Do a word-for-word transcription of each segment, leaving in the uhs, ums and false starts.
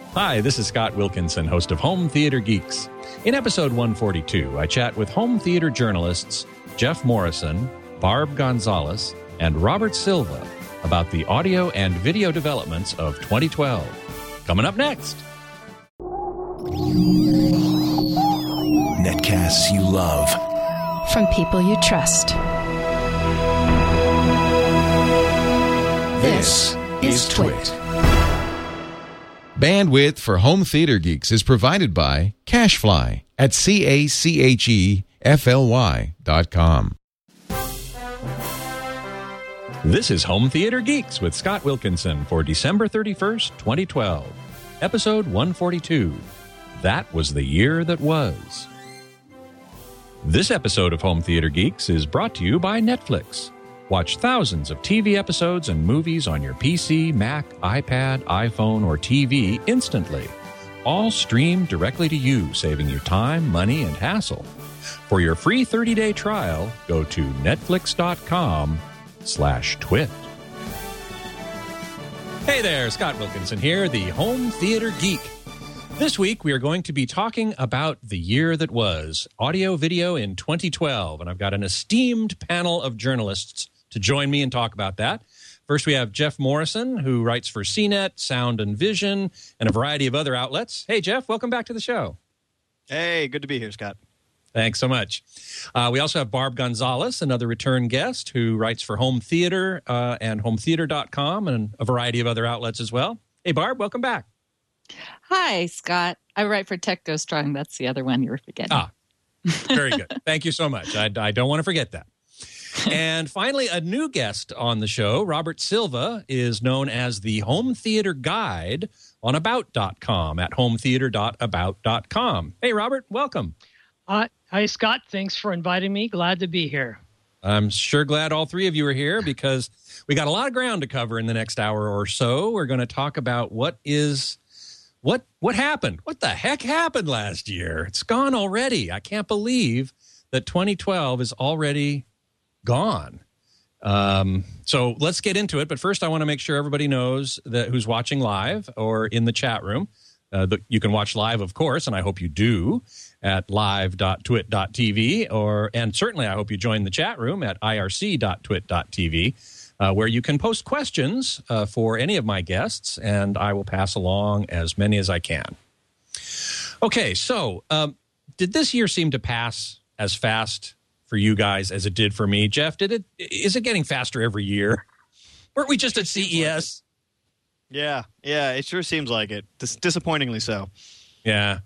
Hi, this is Scott Wilkinson, host of Home Theater Geeks. In episode one forty-two, I chat with home theater journalists Jeff Morrison, Barb Gonzalez, and Robert Silva about the audio and video developments of twenty twelve. Coming up next. Netcasts you love. From people you trust. This is Twit. Bandwidth for Home Theater Geeks is provided by CacheFly at C A C H E F L Y dot com. This is Home Theater Geeks with Scott Wilkinson for December thirty-first, twenty twelve. Episode one forty-two. That was the year that was. This episode of Home Theater Geeks is brought to you by Netflix. Watch thousands of T V episodes and movies on your P C, Mac, iPad, iPhone, or T V instantly. All streamed directly to you, saving you time, money, and hassle. For your free thirty-day trial, go to netflix.com slash twit. Hey there, Scott Wilkinson here, the Home Theater Geek. This week, we are going to be talking about the year that was, audio video in twenty twelve, and I've got an esteemed panel of journalists to join me and talk about that. First, we have Jeff Morrison, who writes for C net, Sound and Vision, and a variety of other outlets. Hey, Jeff, welcome back to the show. Hey, good to be here, Scott. Thanks so much. Uh, we also have Barb Gonzalez, another return guest, who writes for Home Theater uh, and home theater dot com and a variety of other outlets as well. Hey, Barb, welcome back. Hi, Scott. I write for Tech Go Strong. That's the other one you were forgetting. Ah, very good. Thank you so much. I, I don't want to forget that. And finally, a new guest on the show, Robert Silva, is known as the Home Theater Guide on about dot com at home theater dot about dot com. Hey, Robert, welcome. Uh, hi, Scott. Thanks for inviting me. Glad to be here. I'm sure glad all three of you are here because we got a lot of ground to cover in the next hour or so. We're going to talk about what is... What what happened? What the heck happened last year? It's gone already. I can't believe that twenty twelve is already gone. Um, so let's get into it. But first, I want to make sure everybody knows that who's watching live or in the chat room. Uh, the, you can watch live, of course, and I hope you do at live dot twit dot t v, or and certainly I hope you join the chat room at I R C dot twit dot t v. Uh, where you can post questions uh, for any of my guests, and I will pass along as many as I can. Okay, so um, did this year seem to pass as fast for you guys as it did for me? Jeff, did it? Is it getting faster every year? Weren't we just at C E S? Yeah, yeah, it sure seems like it. Dis- disappointingly so. Yeah.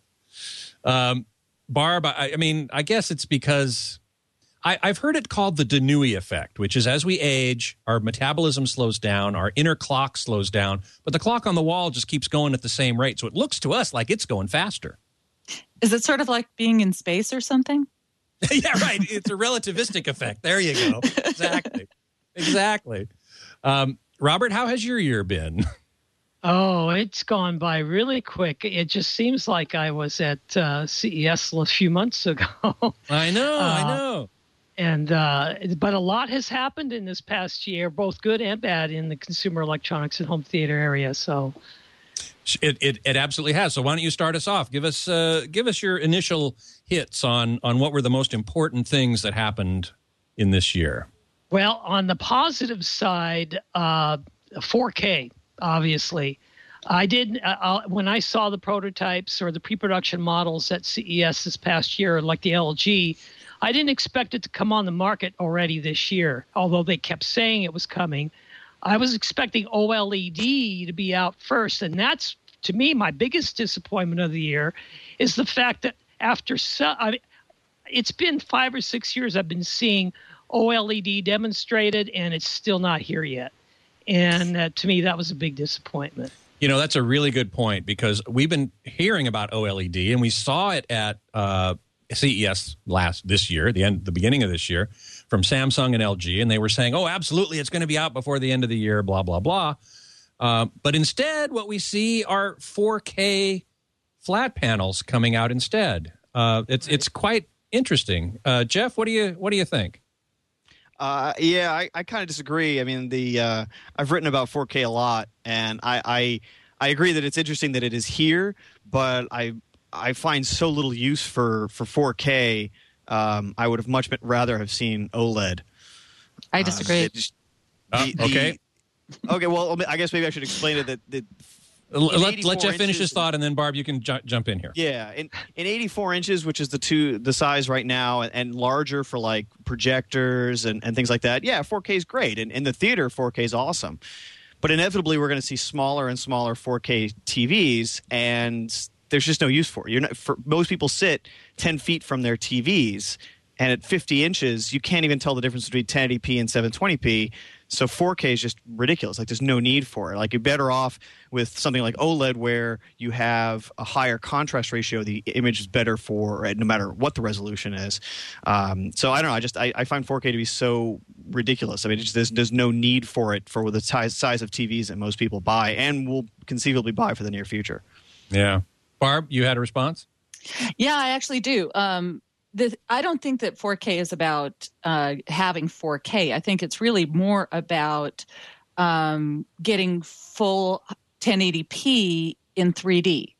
Um, Barb, I, I mean, I guess it's because... I, I've heard it called the Danui effect, which is as we age, our metabolism slows down, our inner clock slows down, but the clock on the wall just keeps going at the same rate. So it looks to us like it's going faster. Is it sort of like being in space or something? Yeah, right. It's a relativistic effect. There you go. Exactly. Exactly. Um, Robert, how has your year been? Oh, it's gone by really quick. It just seems like I was at uh, C E S a few months ago. I know, uh, I know. And uh, but a lot has happened in this past year, both good and bad, in the consumer electronics and home theater area. So it it, it absolutely has. So why don't you start us off? Give us uh, give us your initial hits on on what were the most important things that happened in this year. Well, on the positive side, uh, four K, obviously. I did uh, when I saw the prototypes or the pre-production models at C E S this past year, like the L G. I didn't expect it to come on the market already this year, although they kept saying it was coming. I was expecting OLED to be out first, and that's, to me, my biggest disappointment of the year is the fact that after so, I, it's been five or six years I've been seeing OLED demonstrated, and it's still not here yet. And uh, to me, that was a big disappointment. You know, that's a really good point because we've been hearing about OLED, and we saw it at uh, C E S last this year, the end, the beginning of this year, from Samsung and L G, and they were saying, "Oh, absolutely, it's going to be out before the end of the year." Blah blah blah. Uh, but instead, what we see are four K flat panels coming out instead. Uh, it's it's quite interesting. Uh, Jeff, what do you what do you think? Uh, yeah, I, I kind of disagree. I mean, the uh, I've written about four K a lot, and I, I I agree that it's interesting that it is here, but I I find so little use for for four K. Um, I would have much rather have seen OLED. I disagree. Uh, just, Uh, the, okay. The, okay. Well, I guess maybe I should explain it that. that Let, let Jeff finish his thought, and then Barb, you can ju- jump in here. Yeah, in, in eighty-four inches, which is the two the size right now, and, and larger for like projectors and, and things like that. Yeah, four K is great, and in the theater, four K is awesome. But inevitably, we're going to see smaller and smaller four K T Vs, and there's just no use for it. You're not, for, most people sit ten feet from their T Vs, and at fifty inches, you can't even tell the difference between ten eighty p and seven twenty p. So four K is just ridiculous. Like, there's no need for it. Like, you're better off with something like OLED, where you have a higher contrast ratio. The image is better for no matter what the resolution is. Um, so I don't know. I just I, I find four K to be so ridiculous. I mean, it's just, there's there's no need for it for the size size of T Vs that most people buy and will conceivably buy for the near future. Yeah, Barb, you had a response? Yeah, I actually do. Um, The, I don't think that four K is about uh, having four K. I think it's really more about um, getting full ten eighty p in three D.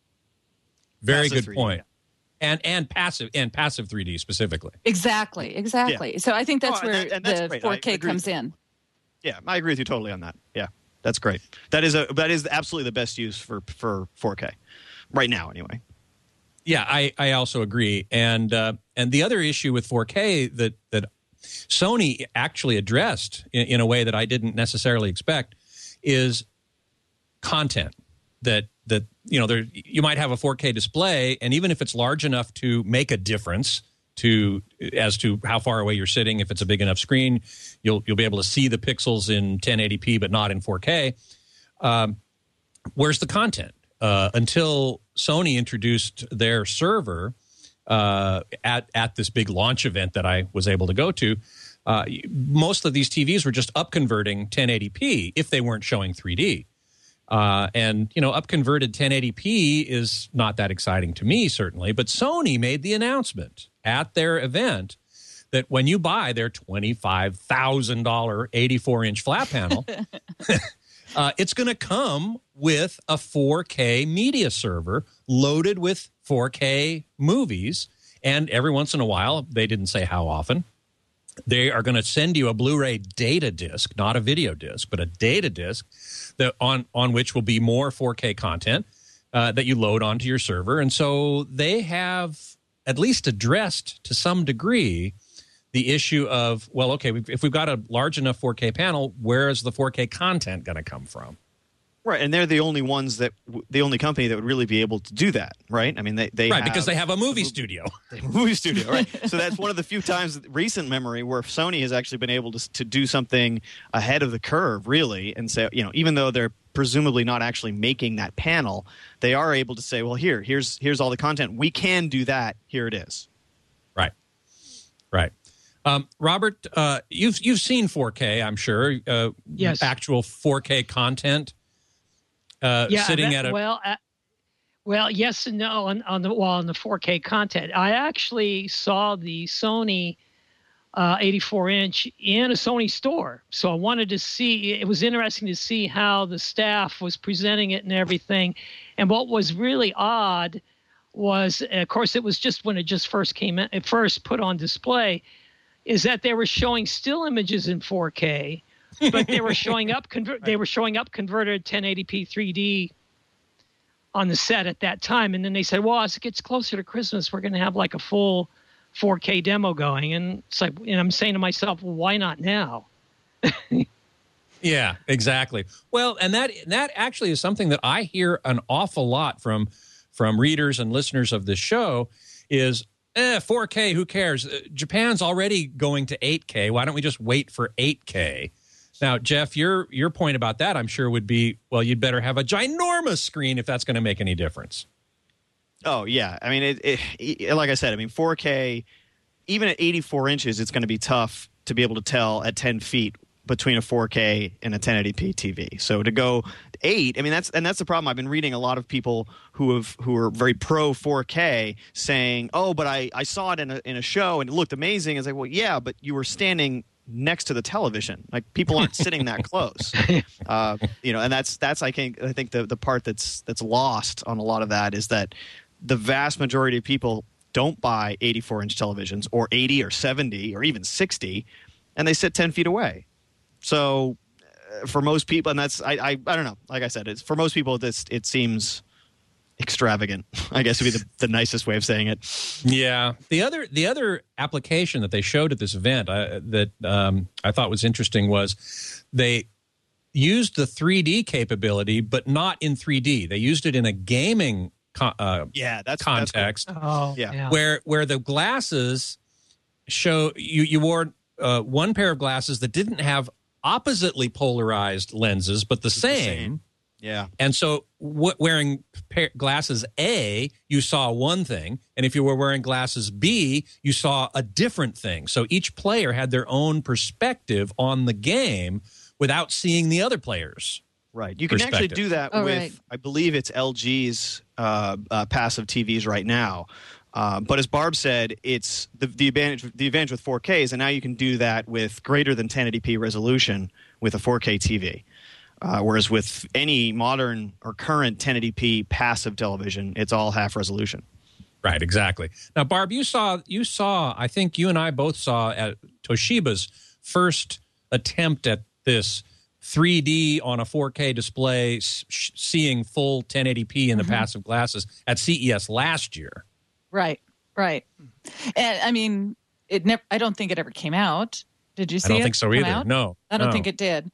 Very Passive good three D, point. yeah. And and passive and passive three D specifically. Exactly, exactly. Yeah. So I think that's Oh, and where that- and that's the great. four I K agree comes with you. in. Yeah, I agree with you totally on that. Yeah, that's great. That is a that is absolutely the best use for for four K right now, anyway. Yeah, I, I also agree. And uh, and the other issue with four K that that Sony actually addressed in, in a way that I didn't necessarily expect is content. That that you know there you might have a four K display, and even if it's large enough to make a difference to as to how far away you're sitting, if it's a big enough screen, you'll you'll be able to see the pixels in ten eighty p, but not in four K. Um, where's the content? Uh, until Sony introduced their server uh, at at this big launch event that I was able to go to, uh, most of these T Vs were just upconverting ten eighty p if they weren't showing three D. Uh, and, you know, upconverted ten eighty p is not that exciting to me, certainly. But Sony made the announcement at their event that when you buy their twenty-five thousand dollars eighty-four inch flat panel, uh, it's going to come with a four K media server loaded with four K movies. And every once in a while, they didn't say how often, they are going to send you a Blu-ray data disc, not a video disc, but a data disc that on, on which will be more four K content uh, that you load onto your server. And so they have at least addressed to some degree the issue of, well, okay, if we've got a large enough four K panel, where is the four K content going to come from? Right, and they're the only ones that the only company that would really be able to do that, right? I mean, they they right have, because they have a movie studio, they have a movie studio, right? So that's one of the few times, recent memory, where Sony has actually been able to to do something ahead of the curve, really, and say, you know, even though they're presumably not actually making that panel, they are able to say, well, here, here's here's all the content. We can do that. Here it is. Right, right. Um, Robert, uh, you've you've seen four K, I'm sure. Uh, Yes. Actual four K content. Uh, yeah, sitting that- at a well, uh, well, yes and no on, on the well on the four K content. I actually saw the Sony uh, eighty-four inch in a Sony store, so I wanted to see. It was interesting to see how the staff was presenting it and everything. And what was really odd was, of course, it was just when it just first came in, it first put on display, is that they were showing still images in four K. But they were showing up. Conver- they were showing up converted ten eighty p three D on the set at that time, and then they said, "Well, as it gets closer to Christmas, we're going to have like a full four K demo going." And it's like, and I'm saying to myself, well, "Why not now?" Yeah, exactly. Well, and that that actually is something that I hear an awful lot from from readers and listeners of this show is, eh, four K, who cares? Uh, Japan's already going to eight K. Why don't we just wait for eight K? Now, Jeff, your your point about that, I'm sure, would be, well, you'd better have a ginormous screen if that's going to make any difference. Oh yeah, I mean, it, it, it, like I said, I mean, four K, even at eighty-four inches, it's going to be tough to be able to tell at ten feet between a four K and a ten eighty p T V. So to go eight, I mean, that's and that's the problem. I've been reading a lot of people who have who are very pro four K saying, "Oh, but I, I saw it in a in a show and it looked amazing." It's like, well, yeah, but you were standing next to the television. Like people aren't sitting that close. Uh, you know, and that's that's I think I think the the part that's that's lost on a lot of that is that the vast majority of people don't buy eighty-four inch televisions or eighty or seventy or even sixty, and they sit ten feet away. So uh, for most people, and that's I, I I don't know. Like I said, it's for most people this it seems extravagant, I guess would be the, the nicest way of saying it. Yeah. The other the other application that they showed at this event uh, that um, I thought was interesting was they used the three D capability, but not in three D. They used it in a gaming con- uh, yeah, that's context. That's Oh, Uh, Yeah. yeah. where where the glasses show you you wore uh, one pair of glasses that didn't have oppositely polarized lenses, but the same. same. Yeah. And so w- wearing pair- glasses A, you saw one thing. And if you were wearing glasses B, you saw a different thing. So each player had their own perspective on the game without seeing the other players. Right. You can actually Perspective. do that Oh, with, right. I believe it's L G's uh, uh, passive T Vs right now. Uh, but as Barb said, it's the, the advantage the advantage with four K is and now you can do that with greater than ten eighty p resolution with a four K T V. Uh, whereas with any modern or current ten eighty p passive television, it's all half resolution. Right, exactly. Now, Barb, you saw, you saw, I think you and I both saw at Toshiba's first attempt at this three D on a four K display, sh- seeing full ten eighty p in the Mm-hmm. passive glasses at C E S last year. Right, right. And I mean, it never. I don't think it ever came out. Did you see I don't it think so come either. out? No, I don't no. think it did.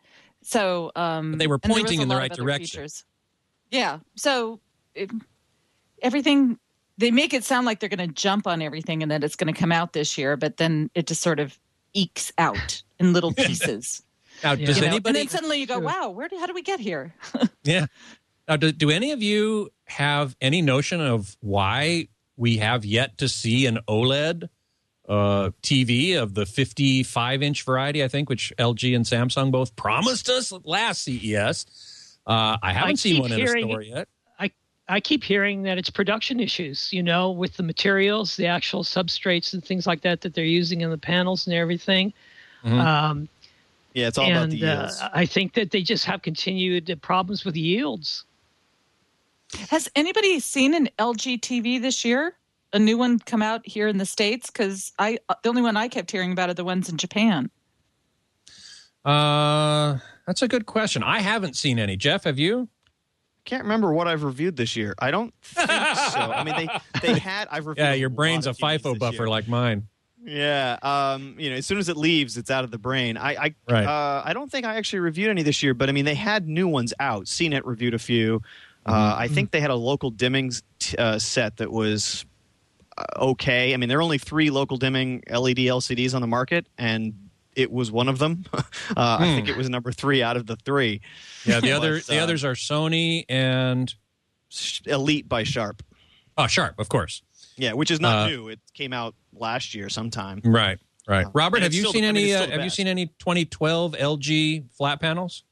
So um, But they were and there was pointing a in the lot right of other direction. features. Yeah. So it, everything they make it sound like they're going to jump on everything and that it's going to come out this year, but then it just sort of ekes out in little pieces. Now, Yeah. does You know? And anybody? then suddenly you go, True. "Wow, where? Did, how do we get here?" Yeah. Now, do, do any of you have any notion of why we have yet to see an OLED uh, T V of the fifty-five inch variety, I think, which L G and Samsung both promised us at last C E S? Uh, I haven't I seen keep one in a hearing- store yet. I I keep hearing that it's production issues, you know, with the materials, the actual substrates and things like that that they're using in the panels and everything. Mhm. Um, Yeah, it's all and about the uh, yields. I think that they just have continued problems with yields. Has anybody seen an L G T V this year? A new one come out here in the States? Because I, the only one I kept hearing about are the ones in Japan. Uh, that's a good question. I haven't seen any. Jeff, have you? Can't remember what I've reviewed this year. I don't think so. I mean, they they had. I've reviewed. Yeah, your lot brain's a of T Vs FIFO this buffer year. like mine. Yeah, um, you know, as soon as it leaves, it's out of the brain. I, I, Right. uh, I don't think I actually reviewed any this year, but I mean, they had new ones out. C net reviewed a few. Uh, Mm-hmm. I think they had a local dimming t- uh, set that was uh, okay. I mean, there are only three local dimming L E D L C Ds on the market, and it was one of them. uh, I think it was number three out of the three. Yeah, the other But, the uh, others are Sony and Sh- Elite by Sharp. oh, Sharp, of course. Yeah, which is not Uh, new. It came out last year sometime. Right, right. Uh, Robert, and have it's you still seen the- I mean, any? it's Uh, still the have you best. seen any twenty twelve L G flat panels?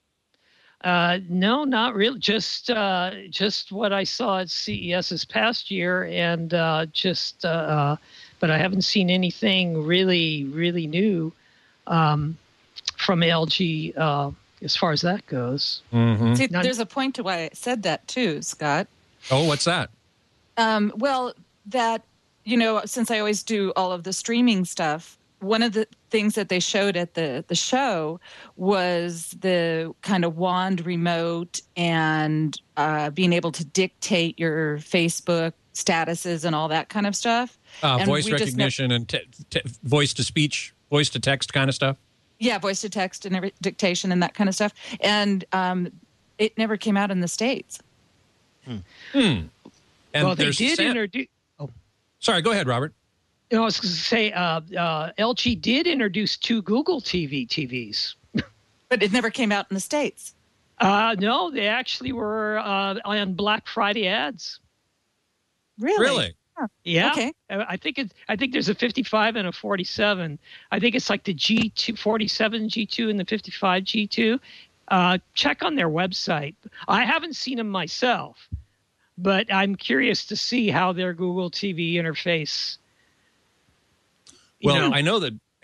Uh, no, not really. Just uh, just what I saw at C E S this past year, and uh, just uh, uh, but I haven't seen anything really, really new um, from L G uh, as far as that goes. Mm-hmm. See, None. there's a point to why I said that too, Scott. Oh, what's that? Um, well, that, you know, since I always do all of the streaming stuff, one of the things that they showed at the, the show was the kind of wand remote and uh, being able to dictate your Facebook statuses and all that kind of stuff. Uh, And voice we just recognition and te- te- voice to speech, voice to text kind of stuff. Yeah, voice to text and every, dictation and that kind of stuff. And um, it never came out in the States. Hmm. And well, they there's did Sam- introduce. Sorry, go ahead, Robert. You know, I was going to say uh, uh, L G did introduce two Google T V T Vs. But it never came out in the States. Uh, no, they actually were uh, on Black Friday ads. Really? Really? Yeah. Okay. I I think it. I think there's a fifty-five and a forty-seven. I think it's like the G two, forty-seven G two and the fifty-five G two. Uh, check on their website. I haven't seen them myself, but I'm curious to see how their Google T V interface. you Well, know, I know that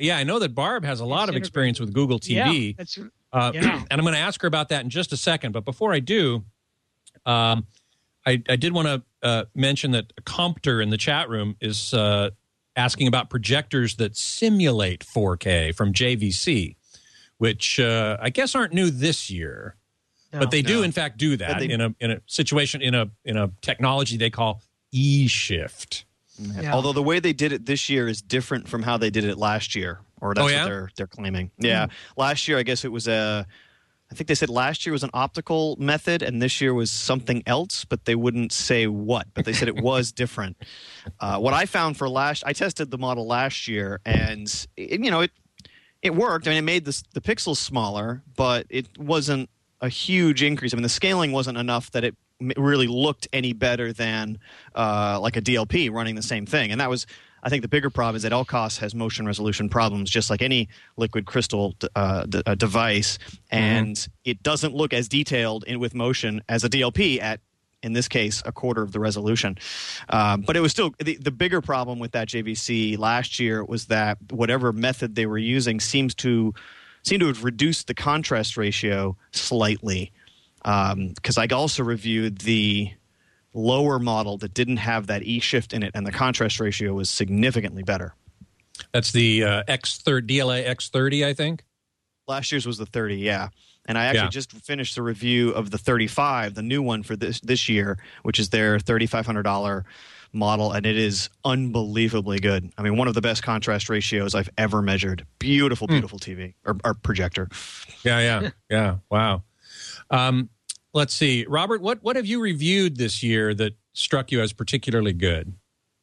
yeah, I know that Barb has a lot It's of experience with Google T V. Yeah, that's, Uh, yeah. and I'm going to ask her about that in just a second. But before I do, um, I, I did want to uh, mention that Compter in the chat room is uh, asking about projectors that simulate four K from J V C, which uh, I guess aren't new this year. No. But they do, No. in fact, do that They- in a in a situation in a in a technology they call E-Shift. Yeah. Although the way they did it this year is different from how they did it last year, or that's Oh, yeah? what they're they're claiming. Yeah, last year I guess it was a. I think they said last year was an optical method, and this year was something else, but they wouldn't say what. But they said it was different. Uh, what I found for last, I tested the model last year, and it, you know it it worked. I mean, it made the the pixels smaller, but it wasn't a huge increase. I mean, the scaling wasn't enough that it m- really looked any better than uh, like a D L P running the same thing. And that was, I think, the bigger problem is that L C O S has motion resolution problems, just like any liquid crystal uh, d- uh, device, and mm-hmm. it doesn't look as detailed in with motion as a D L P at, in this case, a quarter of the resolution. Um, but it was still the, the bigger problem with that J V C last year was that whatever method they were using seems to seem to have reduced the contrast ratio slightly. Because um, I also reviewed the lower model that didn't have that E-shift in it, and the contrast ratio was significantly better. That's the uh, X thirty, D L A X thirty, I think. Last year's was the thirty, yeah. And I actually Yeah. just finished the review of the thirty-five, the new one for this this year, which is their thirty-five hundred dollars model, and it is unbelievably good. I mean, one of the best contrast ratios I've ever measured. Beautiful, beautiful T V or, or projector. Yeah, yeah, yeah. Wow. Um, let's see, Robert. What what have you reviewed this year that struck you as particularly good?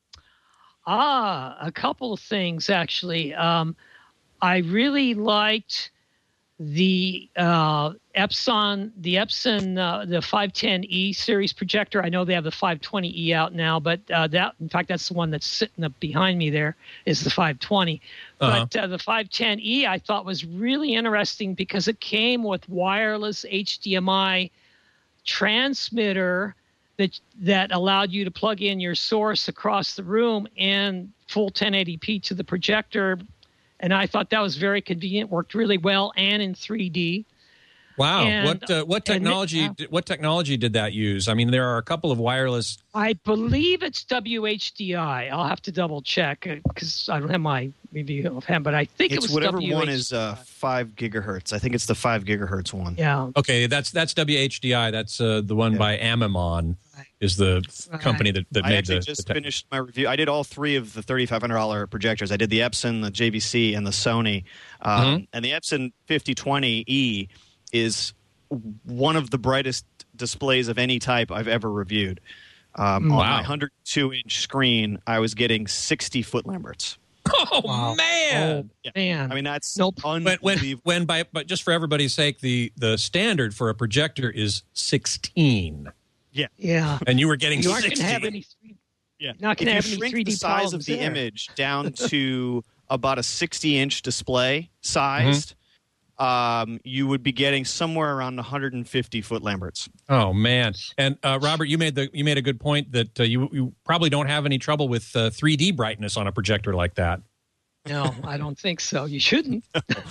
Ah, a couple of things actually. Um, I really liked the uh, Epson, the Epson, uh, the five ten E series projector. I know they have the five twenty E out now, but uh, that, in fact, that's the one that's sitting up behind me. There is the five twenty. Uh-huh. But uh, the five ten E I thought was really interesting because it came with wireless H D M I transmitter that that allowed you to plug in your source across the room and full ten eighty p to the projector. And I thought that was very convenient, worked really well, and in three D. Wow. And- what uh, what and it- technology yeah. what technology did that use? I mean, there are a couple of wireless. I believe it's W H D I. I'll have to double check because I don't have my review of him, but I think it It's was whatever W H D I. one is uh, five gigahertz. I think it's the five gigahertz one. Yeah. Okay, that's that's W H D I. That's uh, the one Yeah. by Amimon, is the Right. company that, that I made actually the. just the tech- finished my review. I did all three of the thirty-five hundred dollars projectors. I did the Epson, the J V C, and the Sony. Um, Mhm. And the Epson fifty twenty E is one of the brightest displays of any type I've ever reviewed. Um, On Wow. my one hundred two inch screen, I was getting sixty foot Lamberts. Oh Wow. man! Yeah. Man. I mean, that's Nope. When unbelievable. when when by but just for everybody's sake, the the standard for a projector is sixteen, yeah. and you were getting You aren't going sixty. to have any. Yeah. Not If gonna you have any shrink three D the size of problems the there. image down to about a sixty inch display sized, um, you would be getting somewhere around one hundred fifty foot Lamberts. Oh man! And uh, Robert, you made the you made a good point that uh, you you probably don't have any trouble with uh, three D brightness on a projector like that. No, I don't think so. You shouldn't.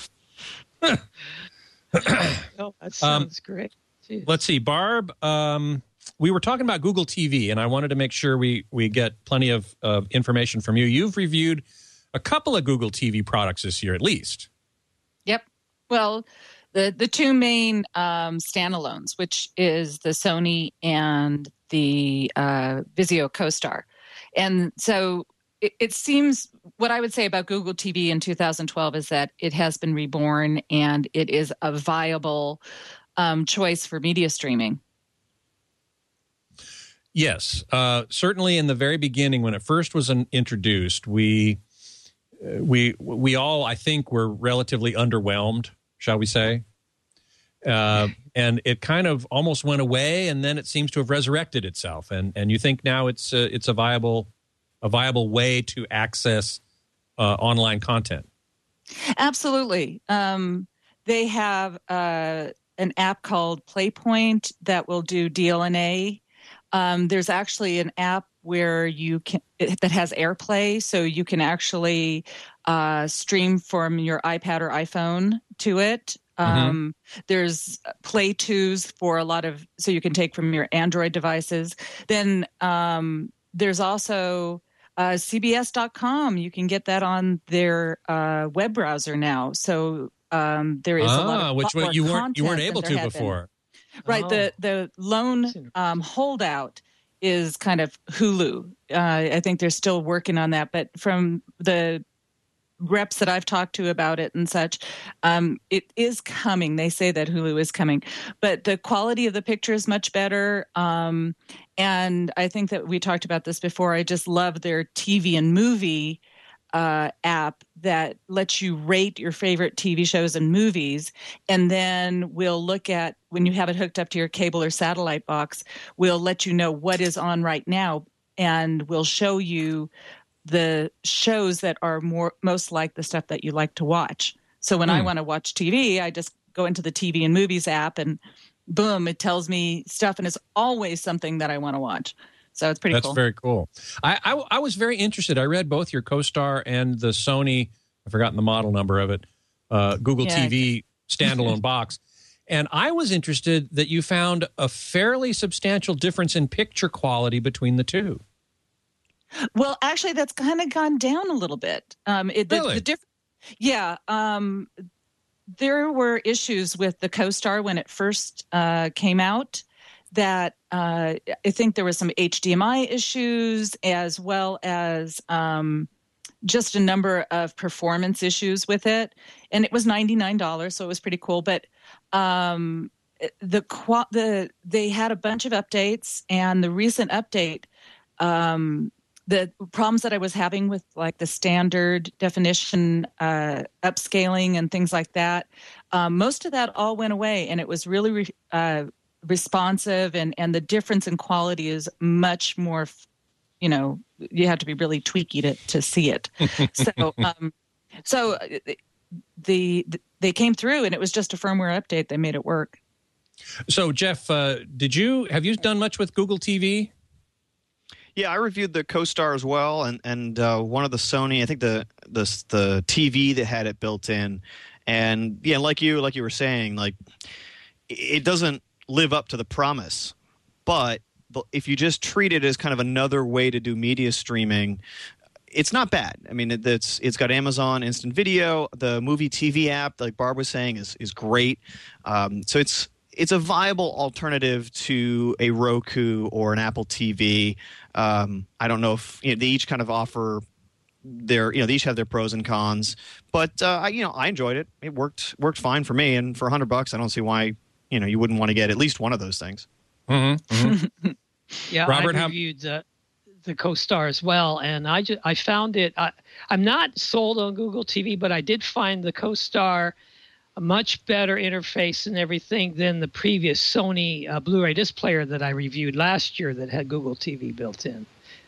No, that sounds great. Jeez. Let's see, Barb. Um, we were talking about Google T V, and I wanted to make sure we we get plenty of, of information from you. You've reviewed a couple of Google T V products this year, at least. Yep. Well, the the two main um, standalones, which is the Sony and the uh, Vizio CoStar, and so it, it seems what I would say about Google T V in two thousand twelve is that it has been reborn and it is a viable um, choice for media streaming. Yes, uh, certainly in the very beginning when it first was an, introduced, we uh, we we all I think were relatively underwhelmed, shall we say? Uh, and it kind of almost went away, and then it seems to have resurrected itself. And and you think now it's a, it's a viable a viable way to access uh, online content. Absolutely. Um, they have uh, an app called PlayPoint that will do D L N A. Um, there's actually an app where you can it, that has AirPlay, so you can actually uh, stream from your iPad or iPhone to it. Um, mm-hmm. There's Play twos for a lot of, so you can take from your Android devices. Then um, there's also uh, C B S dot com. You can get that on their uh, web browser now. So um, there is ah, a lot of which more you weren't you weren't able to been. before. Right. Oh. The the lone um, holdout is kind of Hulu. Uh, I think they're still working on that, but from the reps that I've talked to about it and such, um, it is coming. They say that Hulu is coming, but the quality of the picture is much better. Um, and I think that we talked about this before. I just love their T V and movie uh, app that lets you rate your favorite T V shows and movies. And then we'll look at, when you have it hooked up to your cable or satellite box, we'll let you know what is on right now. And we'll show you the shows that are more most like the stuff that you like to watch. So when mm. I want to watch T V, I just go into the T V and movies app and boom, it tells me stuff, and it's always something that I want to watch. So it's pretty That's cool. That's very cool. I, I I was very interested. I read both your CoStar and the Sony, I've forgotten the model number of it, uh, Google yeah. T V standalone box. And I was interested that you found a fairly substantial difference in picture quality between the two. Well, actually, that's kind of gone down a little bit. Um, it, the, really? the diff- yeah. Um, there were issues with the CoStar when it first uh, came out that uh, I think there was some H D M I issues as well as um, just a number of performance issues with it. And it was ninety-nine dollars, so it was pretty cool. But um, the, the they had a bunch of updates, and the recent update um, – the problems that I was having with like the standard definition uh, upscaling and things like that, um, most of that all went away, and it was really re- uh, responsive, and, and the difference in quality is much more, you know, you have to be really tweaky to, to see it. so, um, so the, the they came through, and it was just a firmware update. They made it work. So, Jeff, uh, did you have you done much with Google T V? Yeah, I reviewed the CoStar as well, and and uh, one of the Sony, I think the the the T V that had it built in, and yeah, like you like you were saying, like it doesn't live up to the promise, but if you just treat it as kind of another way to do media streaming, it's not bad. I mean, it, it's it's got Amazon Instant Video, the Movie T V app, like Barb was saying, is is great. Um, so it's. It's a viable alternative to a Roku or an Apple T V. Um, I don't know if you know, they each kind of offer their, you know, they each have their pros and cons. But uh, I, you know, I enjoyed it. It worked worked fine for me. And for a hundred bucks, I don't see why you know you wouldn't want to get at least one of those things. Mm-hmm, mm-hmm. yeah, Robert, I how- reviewed the the CoStar as well, and I just I found it. I, I'm not sold on Google T V, but I did find the CoStar a much better interface and everything than the previous Sony uh, Blu-ray disc player that I reviewed last year that had Google T V built in.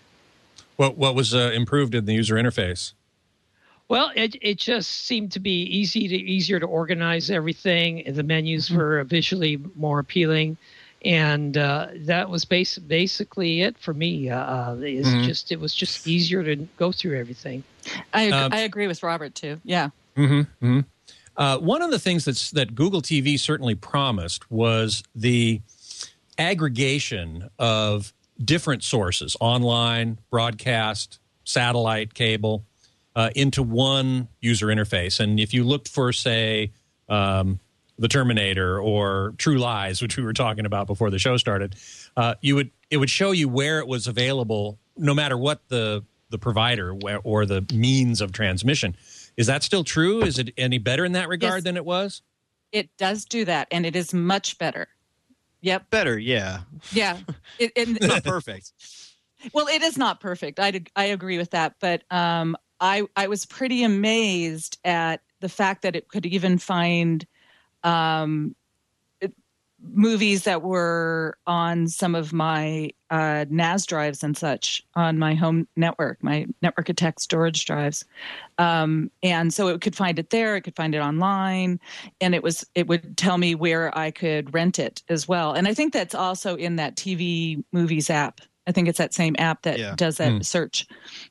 What what was uh, improved in the user interface? Well, it it just seemed to be easy to easier to organize everything. The menus Mm-hmm. were visually more appealing, and uh, that was bas- basically it for me. Uh, it's Mm-hmm. just it was just easier to go through everything. I ag- Um, I agree with Robert too. Yeah. Mm-hmm, mm-hmm. Uh, one of the things that's, that Google T V certainly promised was the aggregation of different sources, online, broadcast, satellite, cable, uh, into one user interface. And if you looked for, say, um, The Terminator or True Lies, which we were talking about before the show started, uh, you would it would show you where it was available, no matter what the, the provider or the means of transmission. Is that still true? Is it any better in that regard Yes. than it was? It does do that, and it is much better. Yep. Better, yeah. Yeah. It, and, It's not perfect. well, it is not perfect. I, I agree with that. But um, I, I was pretty amazed at the fact that it could even find um, it, movies that were on some of my uh, N A S drives and such on my home network, my network attack storage drives. Um, and so it could find it there. It could find it online, and it was it would tell me where I could rent it as well. And I think that's also in that T V movies app I think it's that same app that Yeah. does that Mm. search.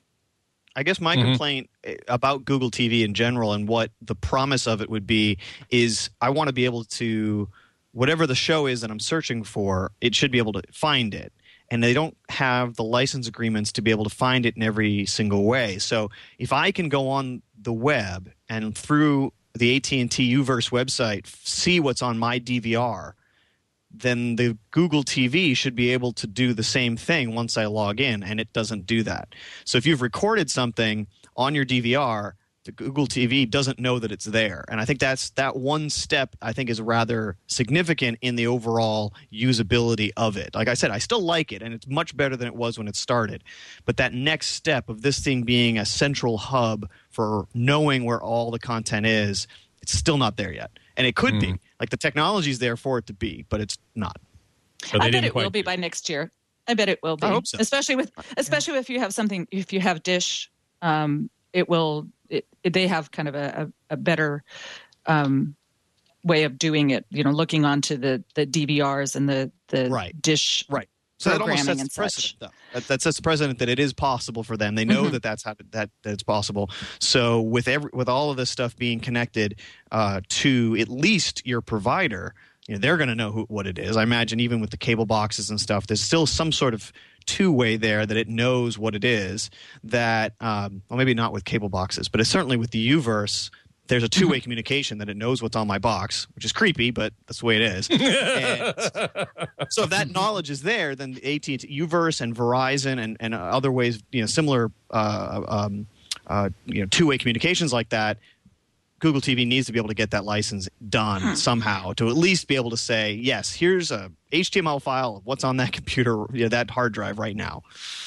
I guess my Mhm. complaint about Google T V in general and what the promise of it would be is I want to be able to, whatever the show is that I'm searching for, it should be able to find it. And they don't have the license agreements to be able to find it in every single way. So if I can go on the web and through the A T and T Uverse website see what's on my D V R, then the Google T V should be able to do the same thing once I log in, and it doesn't do that. So if you've recorded something on your D V R, the Google T V doesn't know that it's there. And I think that's that one step I think is rather significant in the overall usability of it. Like I said, I still like it, and it's much better than it was when it started. But that next step of this thing being a central hub for knowing where all the content is, it's still not there yet. And it could be. Like the technology's there for it to be, but it's not. So they I bet didn't it will quite be do by next year. I bet it will be. I hope so. Especially with especially if you have something. If you have Dish, um, it will. It, it, they have kind of a, a, a better um, way of doing it. You know, looking onto the, the D V Rs and the the Right. Dish Right. So that almost programming sets and the such. precedent, though. That, that sets the precedent that it is possible for them. They know Mhm. that that's how, that that it's possible. So with every with all of this stuff being connected uh, to at least your provider, you know, they're going to know who, what it is. I imagine even with the cable boxes and stuff, there's still some sort of two-way there that it knows what it is. That um, well, maybe not with cable boxes, but it's certainly with the Uverse. There's a two-way communication that it knows what's on my box, which is creepy, but that's the way it is. And so if that knowledge is there, then the A T and T, Uverse, and Verizon, and, and other ways, you know, similar, uh, um, uh, you know, two-way communications like that, Google T V needs to be able to get that license done somehow to at least be able to say, yes, here's a H T M L file of what's on that computer, you know, that hard drive right now.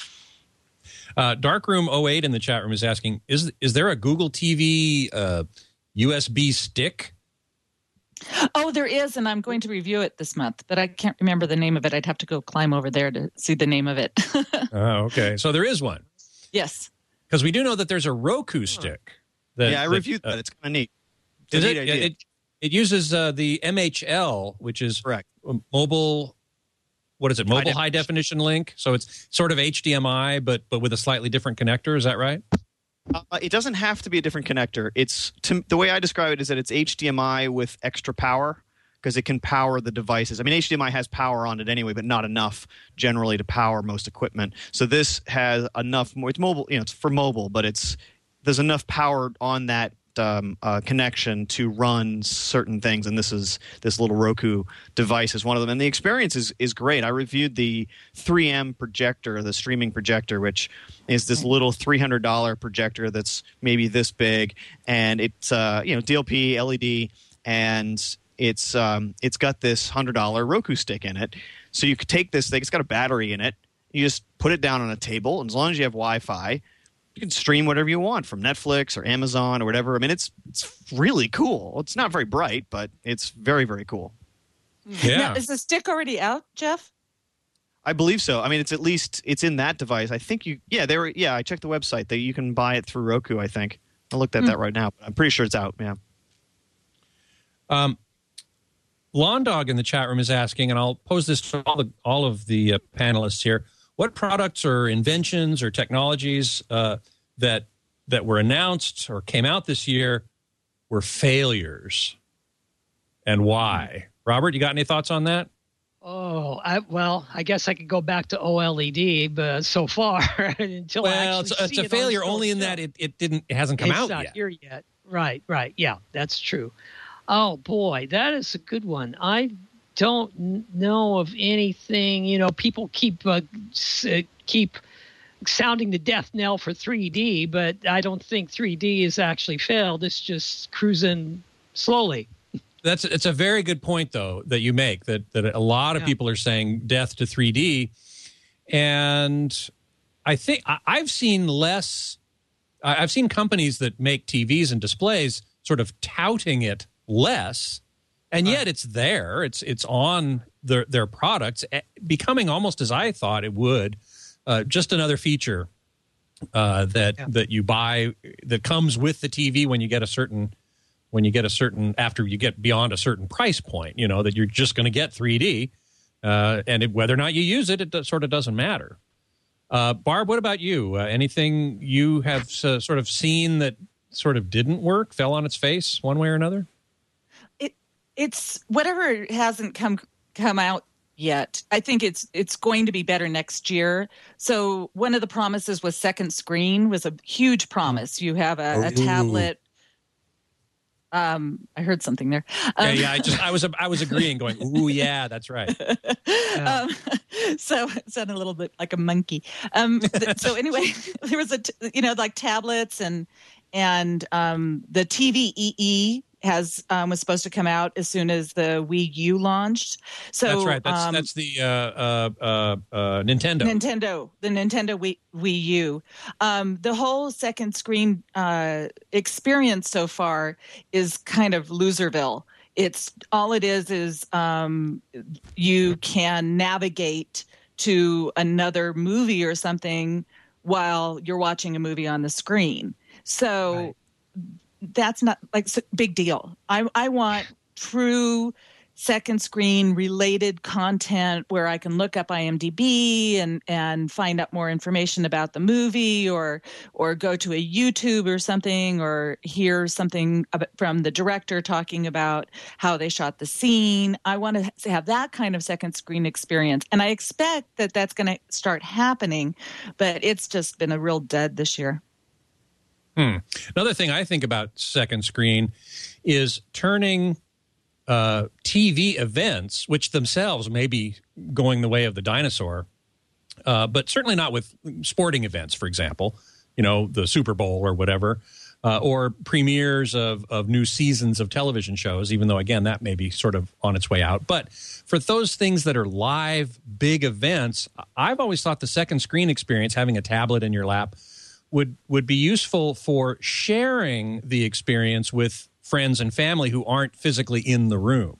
Uh, Darkroom oh eight in the chat room is asking, is is there a Google T V uh, U S B stick? Oh, there is, and I'm going to review it this month, but I can't remember the name of it. I'd have to go climb over there to see the name of it. Oh, okay. So there is one. Yes. Because we do know that there's a Roku stick. That, yeah, I that, reviewed uh, that. It's kind of neat. It's Is a it? neat idea. It, it uses uh, the M H L, which is Correct. mobile. What is it? Mobile High high definition link. So it's sort of H D M I, but but with a slightly different connector. Is that right? Uh, it doesn't have to be a different connector. It's to, the way I describe it is that it's H D M I with extra power because it can power the devices. I mean, H D M I has power on it anyway, but not enough generally to power most equipment. So this has enough more. It's mobile, you know, it's for mobile, but it's there's enough power on that um, uh, connection to run certain things. And this is this little Roku device is one of them. And the experience is is great. I reviewed the three M projector, the streaming projector, which is this little three hundred dollars projector that's maybe this big, and it's uh, you know D L P, L E D, and it's um, it's got this one hundred dollars Roku stick in it. So you could take this thing. It's got a battery in it. You just put it down on a table, and as long as you have Wi-Fi, you can stream whatever you want from Netflix or Amazon or whatever. I mean, it's it's really cool. It's not very bright, but it's very, very cool. Yeah. Now, is the stick already out, Jeff? I believe so. I mean, it's at least it's in that device. I think you. Yeah, they were. Yeah, I checked the website. That you can buy it through Roku. I think I looked at that right now. But I'm pretty sure it's out. Yeah. Um, Lawn Dog in the chat room is asking, and I'll pose this to all the all of the uh, panelists here. What products or inventions or technologies uh, that that were announced or came out this year were failures, and why? Robert, you got any thoughts on that? Oh, I, well, I guess I could go back to OLED, but so far until I Well, actually it's, it's see a it on failure the only in show. that it, it didn't it hasn't come it's out not yet. here yet. Right, right. Yeah, that's true. Oh boy, that is a good one. I don't n- know of anything. You know, people keep uh, s- uh, keep sounding the death knell for three D, but I don't think three D has actually failed. It's just cruising slowly. That's it's a very good point though that you make that that a lot of Yeah. people are saying death to three D, and I think I, I've seen less. I- I've seen companies that make T Vs and displays sort of touting it less, and yet it's there. It's it's on their their products, eh, becoming almost as I thought it would, uh, just another feature uh, that Yeah. that you buy that comes with the T V when you get a certain. When you get a certain, after you get beyond a certain price point, you know, that you're just going to get three D. Uh, and it, whether or not you use it, it does, sort of doesn't matter. Uh, Barb, what about you? Uh, anything you have uh, sort of seen that sort of didn't work, fell on its face one way or another? It it's whatever hasn't come come out yet. I think it's it's going to be better next year. So one of the promises was second screen was a huge promise. You have a, a tablet. Um, I heard something there. Um, yeah, yeah. I just I was I was agreeing, going, ooh, yeah, that's right. Yeah. Um, so it sounded a little bit like a monkey. Um, th- so anyway, there was a t- you know like tablets and and um, the T V E E has um, was supposed to come out as soon as the Wii U launched. So that's right. That's um, that's the uh, uh, uh, uh, Nintendo. Nintendo, the Nintendo Wii, Wii U. Um, the whole second screen uh, experience so far is kind of Loserville. It's all it is is um, you can navigate to another movie or something while you're watching a movie on the screen. So. Right. That's not like a big deal. I, I want true second screen related content where I can look up IMDb and, and find out more information about the movie, or or go to a YouTube or something, or hear something from the director talking about how they shot the scene. I want to have that kind of second screen experience. And I expect that that's going to start happening, but it's just been a real dud this year. Hmm. Another thing I think about second screen is turning uh, T V events, which themselves may be going the way of the dinosaur, uh, but certainly not with sporting events, for example, you know, the Super Bowl or whatever, uh, or premieres of, of new seasons of television shows, even though, again, that may be sort of on its way out. But for those things that are live, big events, I've always thought the second screen experience, having a tablet in your lap, would would be useful for sharing the experience with friends and family who aren't physically in the room.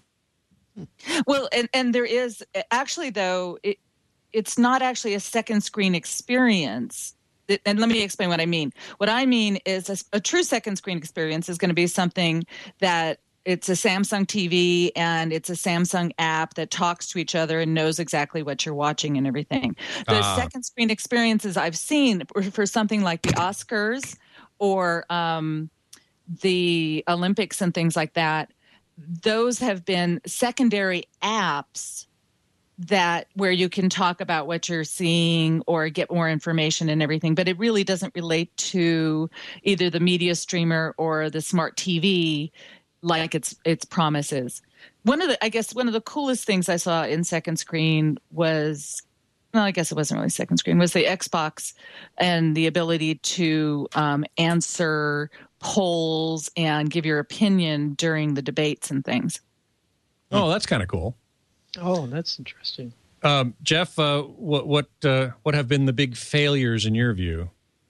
Well, and, and there is actually, though, it, it's not actually a second screen experience. And let me explain what I mean. What I mean is a, a true second screen experience is going to be something that it's a Samsung T V and it's a Samsung app that talks to each other and knows exactly what you're watching and everything. The uh. second screen experiences I've seen for, for something like the Oscars or um, the Olympics and things like that, those have been secondary apps that where you can talk about what you're seeing or get more information and everything, but it really doesn't relate to either the media streamer or the smart T V like its its promises. One of the, I guess, one of the coolest things I saw in second screen was, well, I guess it wasn't really second screen, was the Xbox and the ability to um, answer polls and give your opinion during the debates and things. Oh, that's kind of cool. Oh, that's interesting. Um, Jeff, uh, what what uh, what have been the big failures in your view?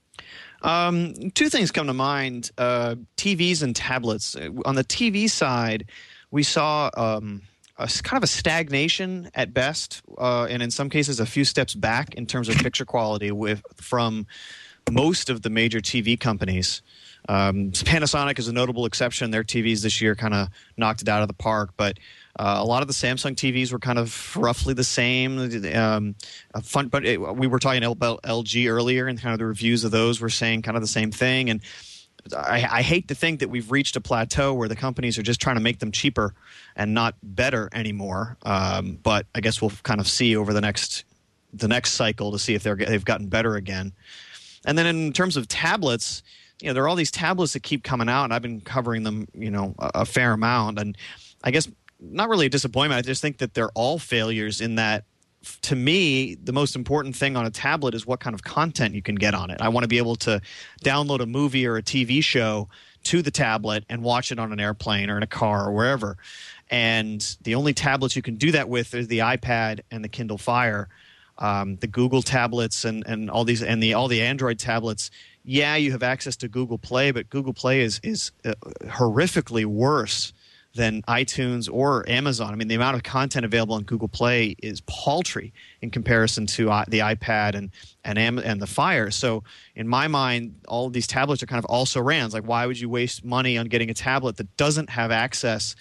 Um, two things come to mind, uh, T Vs and tablets. On the T V side, we saw um, a, kind of a stagnation at best, uh, and in some cases a few steps back in terms of picture quality with from most of the major T V companies. Um, Panasonic is a notable exception. Their T Vs this year kind of knocked it out of the park, but Uh, a lot of the Samsung T Vs were kind of roughly the same. Um, fun, but it, we were talking about L G earlier, and kind of the reviews of those were saying kind of the same thing. And I, I hate to think that we've reached a plateau where the companies are just trying to make them cheaper and not better anymore. Um, but I guess we'll kind of see over the next the next cycle to see if they're they've gotten better again. And then in terms of tablets, you know, there are all these tablets that keep coming out, and I've been covering them, you know, a, a fair amount. And I guess not really a disappointment. I just think that they're all failures in that, to me, the most important thing on a tablet is what kind of content you can get on it. I want to be able to download a movie or a T V show to the tablet and watch it on an airplane or in a car or wherever. And the only tablets you can do that with are the iPad and the Kindle Fire. Um, the Google tablets and, and all these and the all the Android tablets, yeah, you have access to Google Play, but Google Play is is uh, horrifically worse than iTunes or Amazon. I mean, the amount of content available on Google Play is paltry in comparison to uh, the iPad and and Am- and the Fire. So in my mind, all of these tablets are kind of also rans. Like, why would you waste money on getting a tablet that doesn't have access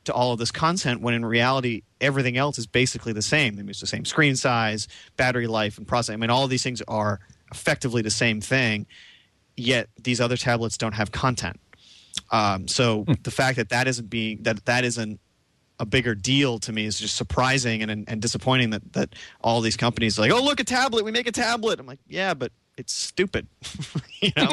to all of this content when in reality everything else is basically the same. I mean, it's the same screen size, battery life, and processing. I mean, all of these things are effectively the same thing, yet these other tablets don't have content. Um, so Hmm. the fact that that isn't being that that isn't a bigger deal to me is just surprising and and disappointing that that all these companies are like, oh, look, a tablet, we make a tablet. I'm like, yeah, but it's stupid. You know?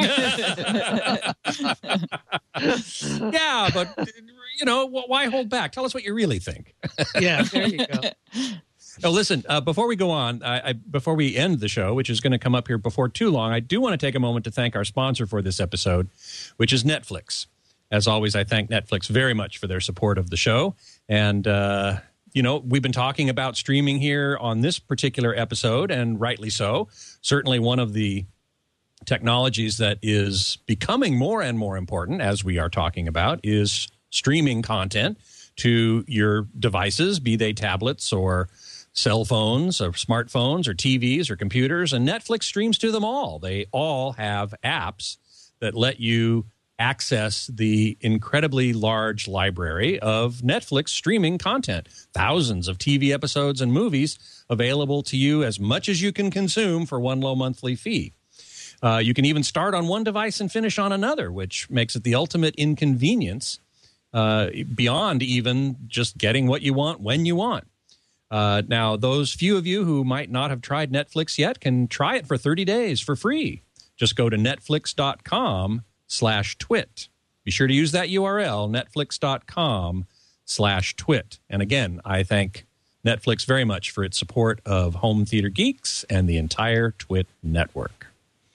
Yeah, but you know, wh- why hold back? Tell us what you really think. Yeah, there you go. Oh, listen, uh, before we go on, I, I, before we end the show, which is going to come up here before too long, I do want to take a moment to thank our sponsor for this episode, which is Netflix. As always, I thank Netflix very much for their support of the show. And, uh, you know, we've been talking about streaming here on this particular episode, and rightly so. Certainly one of the technologies that is becoming more and more important, as we are talking about, is streaming content to your devices, be they tablets or cell phones or smartphones or T Vs or computers, and Netflix streams to them all. They all have apps that let you access the incredibly large library of Netflix streaming content. Thousands of T V episodes and movies available to you as much as you can consume for one low monthly fee. Uh, you can even start on one device and finish on another, which makes it the ultimate inconvenience uh, beyond even just getting what you want when you want. Uh, now, those few of you who might not have tried Netflix yet can try it for thirty days for free. Just go to netflix.com slash twit. Be sure to use that U R L, netflix.com slash twit. And again, I thank Netflix very much for its support of Home Theater Geeks and the entire Twit network.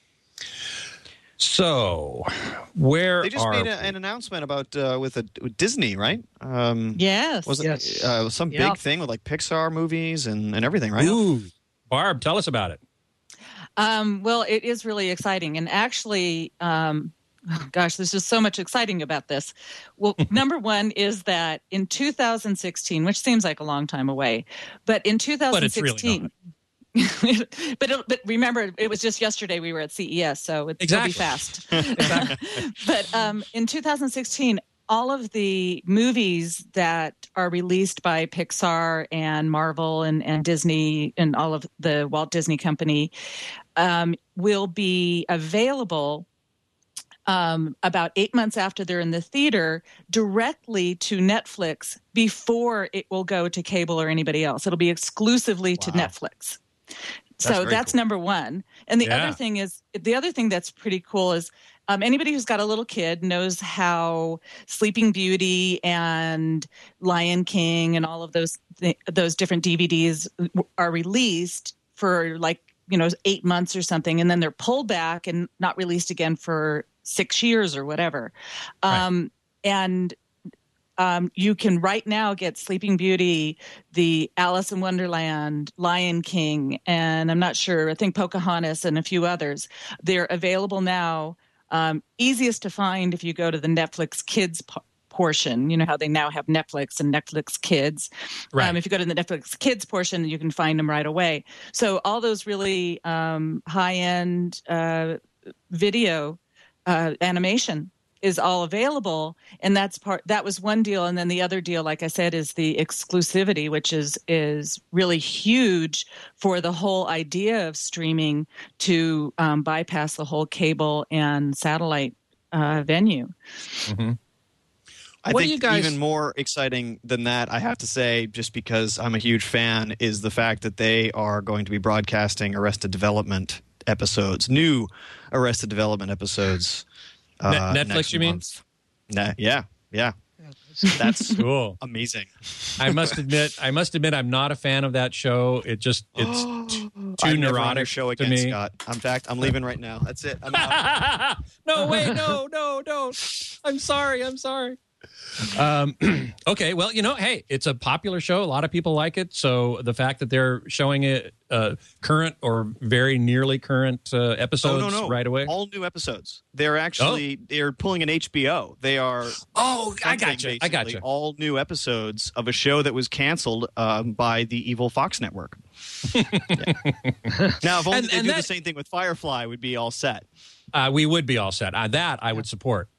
So, where They just are made a, an announcement about uh, with, a, with Disney, right? Um, Yes. Was it Yes. uh, some Yeah. big thing with like Pixar movies and, and everything, right? Ooh, Barb, tell us about it. Um, well, it is really exciting. And actually, um, oh gosh, there's just so much exciting about this. Well, number one is that in two thousand sixteen, which seems like a long time away, but in two thousand sixteen, But it's really not. but it, but remember, it was just yesterday we were at C E S, so it's Exactly. be fast. But um, in two thousand sixteen, all of the movies that are released by Pixar and Marvel and, and Disney and all of the Walt Disney Company um, will be available um, about eight months after they're in the theater directly to Netflix before it will go to cable or anybody else. It'll be exclusively to Wow. Netflix. That's So very that's cool. number one. And the Yeah. other thing is, the other thing that's pretty cool is um, anybody who's got a little kid knows how Sleeping Beauty and Lion King and all of those th- those different D V Ds are released for like, you know, eight months or something, and then they're pulled back and not released again for six years or whatever. Right. Um, and Um, you can right now get Sleeping Beauty, the Alice in Wonderland, Lion King, and I'm not sure, I think Pocahontas and a few others. They're available now. Um, easiest to find if you go to the Netflix Kids p- portion. You know how they now have Netflix and Netflix Kids. Right. Um, if you go to the Netflix Kids portion, you can find them right away. So all those really um, high-end uh, video uh, animation is all available, and that's part that was one deal. And then the other deal, like I said, is the exclusivity, which is is really huge for the whole idea of streaming to um, bypass the whole cable and satellite uh, venue. Mm-hmm. I What do think you guys- even more exciting than that, I have to say, just because I'm a huge fan, is the fact that they are going to be broadcasting Arrested Development episodes, new Arrested Development episodes. Uh, Net- Netflix, next you mean? month. Nah, yeah, yeah. That's Cool. amazing. I must admit, I must admit, I'm not a fan of that show. It just, it's t- too I'm never on neurotic your show to again, me. Scott. In fact, I'm leaving right now. That's it. I'm out. No, wait, no, no, don't. I'm sorry. I'm sorry. Um, okay, well, you know, hey, it's a popular show. A lot of people like it. So the fact that they're showing it uh, current or very nearly current uh, Oh, episodes no, no. right away. All new episodes. They're actually they're pulling an H B O. They are Oh, I dumping, got you. I got basically, you. All new episodes of a show that was canceled um, by the evil Fox network. Yeah. Now, if only And- they and do that- the same thing with Firefly, we'd be all set. Uh, we would be all set. Uh, that I would support.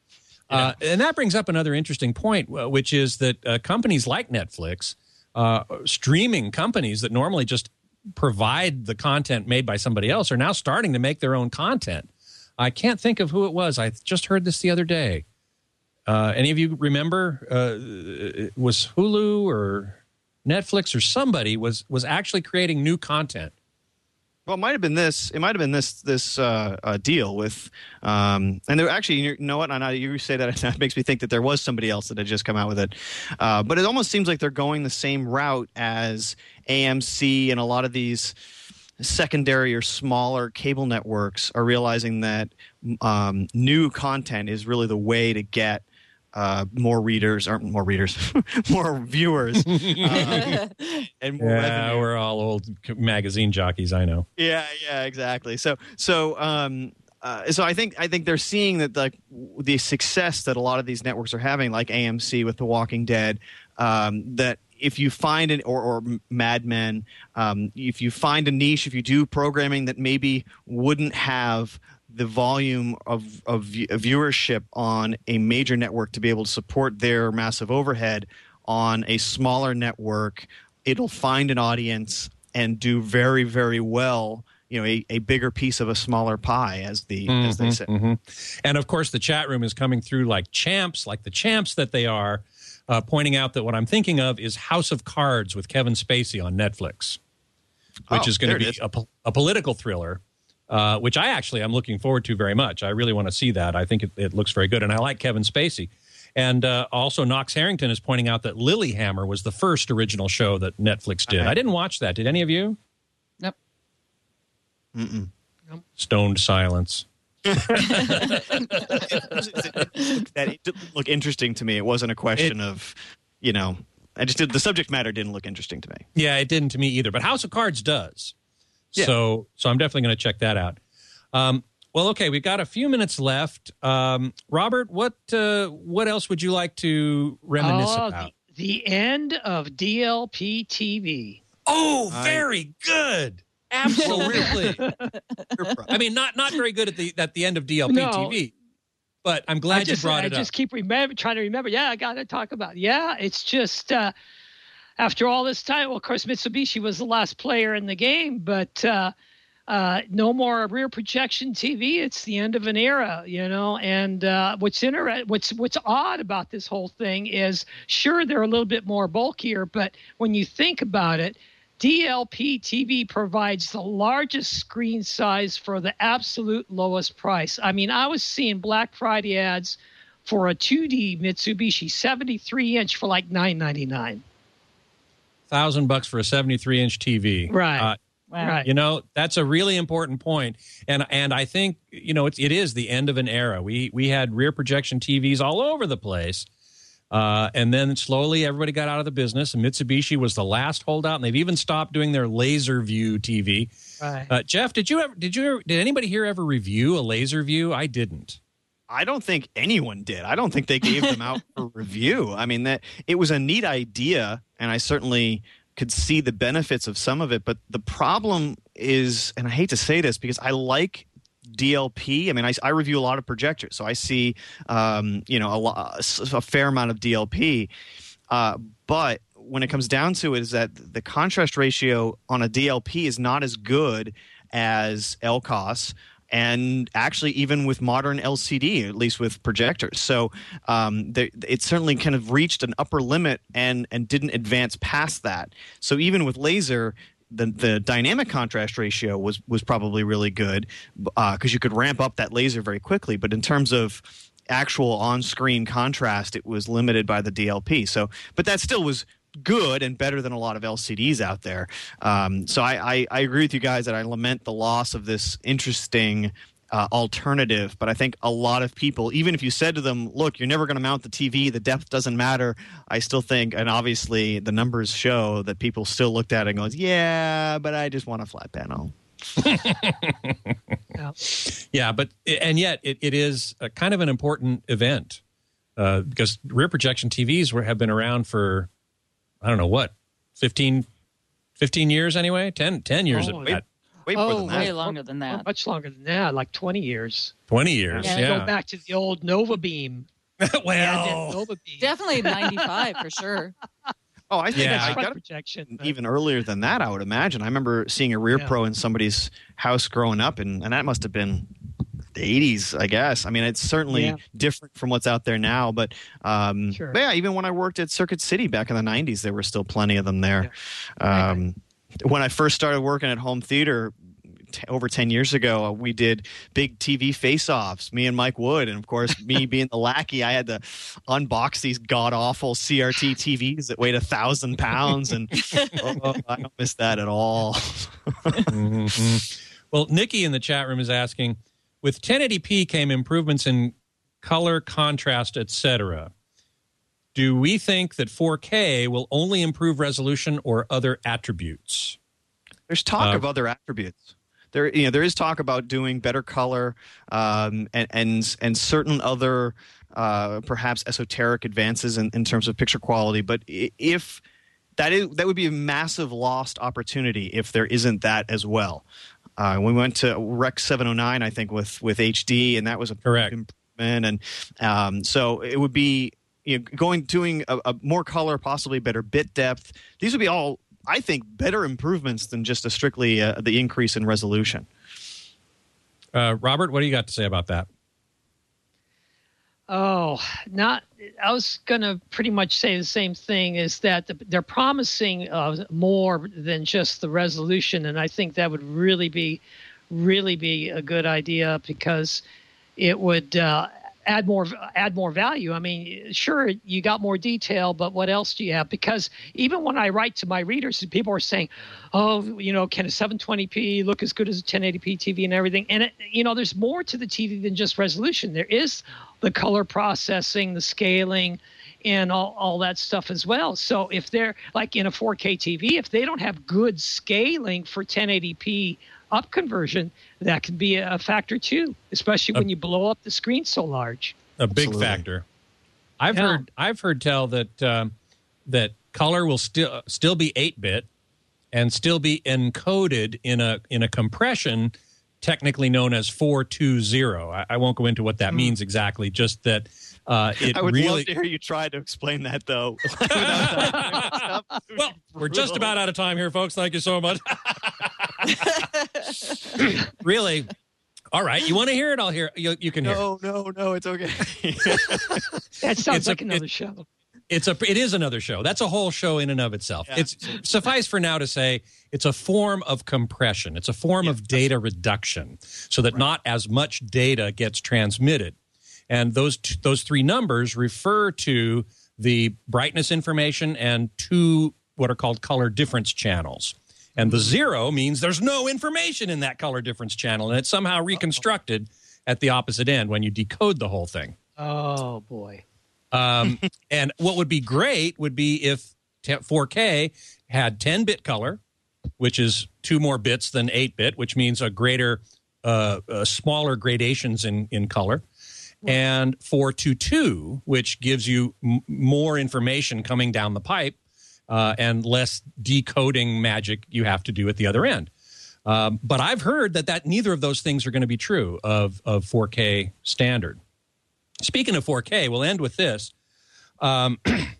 Uh, and that brings up another interesting point, uh, which is that uh, companies like Netflix, uh, streaming companies that normally just provide the content made by somebody else, are now starting to make their own content. I can't think of who it was. I just heard this the other day. Uh, any of you remember? Uh, it was Hulu or Netflix or somebody was was actually creating new content. Well, it might have been this. It might have been this this uh, uh, deal with, um, and there actually, you know what? I know you say that, that makes me think that there was somebody else that had just come out with it. Uh, but it almost seems like they're going the same route as A M C and a lot of these secondary or smaller cable networks are realizing that um, new content is really the way to get uh, more readers, or more readers, more viewers, uh, and more Yeah, revenue. we're all old magazine jockeys, I know. Yeah, yeah, exactly. So, so, um, uh, so I think I think they're seeing that like the success that a lot of these networks are having, like A M C with The Walking Dead, um, that if you find an or, or Mad Men, um, if you find a niche, if you do programming that maybe wouldn't have the volume of, of viewership on a major network to be able to support their massive overhead on a smaller network, it'll find an audience and do very, very well, you know, a, a bigger piece of a smaller pie, as the mm-hmm, as they say. Mm-hmm. And of course, the chat room is coming through like champs, like the champs that they are, uh, pointing out that what I'm thinking of is House of Cards with Kevin Spacey on Netflix, which oh, is going to be is. a, a political thriller. Uh, which I actually am looking forward to very much. I really want to see that. I think it, it looks very good, and I like Kevin Spacey. And uh, also, Knox Harrington is pointing out that Lilyhammer was the first original show that Netflix did. Okay. I didn't watch that. Did any of you? Nope. Mm-mm. Nope. Stoned silence. That it didn't look interesting to me. It wasn't a question it, of, you know, I just did the subject matter didn't look interesting to me. Yeah, it didn't to me either. But House of Cards does. Yeah. So, so I'm definitely going to check that out. Um, well, okay, we've got a few minutes left. Um, Robert, what uh, what else would you like to reminisce oh, about? The, the end of D L P T V. Oh, very I, good. Absolutely. I mean, not not very good at the at the end of D L P T V, no, but I'm glad just, you brought I it up. I just keep remember, trying to remember. Yeah, I got to talk about it. Yeah, it's just uh, after all this time. Well, of course, Mitsubishi was the last player in the game, but uh, uh, no more rear projection T V. It's the end of an era, you know. And uh, what's inter- what's what's odd about this whole thing is, sure, they're a little bit more bulkier, but when you think about it, D L P T V provides the largest screen size for the absolute lowest price. I mean, I was seeing Black Friday ads for a two D Mitsubishi seventy-three inch for like nine ninety-nine. Thousand bucks for a seventy-three inch T V. Right. Uh, wow. Right. You know, that's a really important point. And and I think, you know, it's, it is the end of an era. We we had rear projection T Vs all over the place. Uh, and then slowly everybody got out of the business, and Mitsubishi was the last holdout, and they've even stopped doing their laser view T V. Right. Uh, Jeff, did you ever, did you ever, did anybody here ever review a laser view? I didn't. I don't think anyone did. I don't think they gave them out for review. I mean, that it was a neat idea, and I certainly could see the benefits of some of it. But the problem is, and I hate to say this because I like D L P. I mean, I, I review a lot of projectors, so I see, um, you know, a, lot, a fair amount of D L P. Uh, but when it comes down to it, is that the contrast ratio on a D L P is not as good as L C O S, and actually even with modern L C D, at least with projectors. So um, they, it certainly kind of reached an upper limit and and didn't advance past that. So even with laser, the the dynamic contrast ratio was was probably really good because uh, you could ramp up that laser very quickly. But in terms of actual on-screen contrast, it was limited by the D L P. So, but that still was good and better than a lot of L C Ds out there. Um, so I, I, I agree with you guys that I lament the loss of this interesting uh, alternative. But I think a lot of people, even if you said to them, look, you're never going to mount the T V, the depth doesn't matter, I still think, and obviously the numbers show that people still looked at it and goes, yeah, but I just want a flat panel. Yeah. Yeah, but and yet it, it is a kind of an important event uh, because rear projection T Vs were, have been around for, I don't know what, fifteen, fifteen years anyway? ten, ten years Oh, at that. Way more Oh, than that. way longer than that. Much longer than that, like twenty years. twenty years, Yeah. yeah. Go back to the old Nova Beam. Well, Definitely ninety-five for sure. Oh, I think Yeah. I front got projection. but- even earlier than that, I would imagine. I remember seeing a rear Yeah. pro in somebody's house growing up, and, and that must have been the eighties, I guess. I mean, it's certainly Yeah. different from what's out there now, but, um, Sure. but yeah, even when I worked at Circuit City back in the nineties, there were still plenty of them there. Um, when I first started working at home theater, T- over ten years ago, uh, we did big T V face-offs, me and Mike Wood. And, of course, me being the lackey, I had to unbox these god-awful C R T T Vs that weighed a thousand pounds. And oh, I don't miss that at all. Mhm. Well, Nikki in the chat room is asking, with ten eighty p came improvements in color, contrast, et cetera. Do we think that four K will only improve resolution or other attributes? There's talk Uh, of other attributes. There, you know, there is talk about doing better color um, and, and and certain other uh, perhaps esoteric advances in, in terms of picture quality. But i- if that is that would be a massive lost opportunity if there isn't that as well. Uh, we went to Rec seven oh nine, I think, with with H D, and that was a Correct. improvement. And um, so it would be you know, going doing a, a more color, possibly better bit depth. These would be all, I think, better improvements than just a strictly uh, the increase in resolution. Uh, Robert, what do you got to say about that? Oh, not. I was going to pretty much say the same thing. Is that the, they're promising uh, more than just the resolution, and I think that would really be, really be a good idea because it would uh, add more add more value. I mean, sure, you got more detail, but what else do you have? Because even when I write to my readers, people are saying, "Oh, you know, can a seven twenty p look as good as a ten eighty p T V and everything?" And it, you know, there's more to the T V than just resolution. There is the color processing, the scaling, and all, all that stuff as well. So if they're like in a four K T V, if they don't have good scaling for ten eighty p up conversion, that can be a factor too, especially when you blow up the screen so large. A big Absolutely. factor. I've Yeah. heard I've heard tell that um, that color will still still be eight bit and still be encoded in a in a compression technically known as four two zero. I, I won't go into what that means exactly. Just that uh, it I would really. love to hear you try to explain that, though. Well, we're just about out of time here, folks. Thank you so much. Really? All right. You want to hear it? I'll hear. You, you can hear. It. No, no, no, it's okay. That sounds It's a- like another it- show. It's a. It is another show. That's a whole show in and of itself. Yeah, it's suffice for now to say it's a form of compression. It's a form of data reduction, so that not as much data gets transmitted. And those t- those three numbers refer to the brightness information and two what are called color difference channels. And the zero means there's no information in that color difference channel, and it's somehow reconstructed at the opposite end when you decode the whole thing. Oh boy. Um, and what would be great would be if four K had ten bit color, which is two more bits than eight bit, which means a greater, uh, uh, smaller gradations in, in color, and four twenty-two, which gives you m- more information coming down the pipe uh, and less decoding magic you have to do at the other end. Um, but I've heard that, that neither of those things are going to be true of, of four K standard. Speaking of four K, we'll end with this. Um,